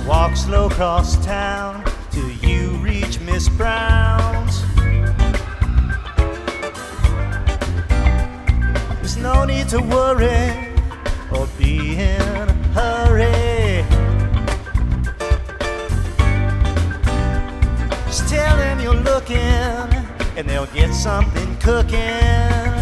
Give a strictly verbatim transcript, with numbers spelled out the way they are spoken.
Walk slow across town till you reach Miss Brown's. There's no need to worry or be in a hurry. Just tell them you're looking and they'll get something cooking.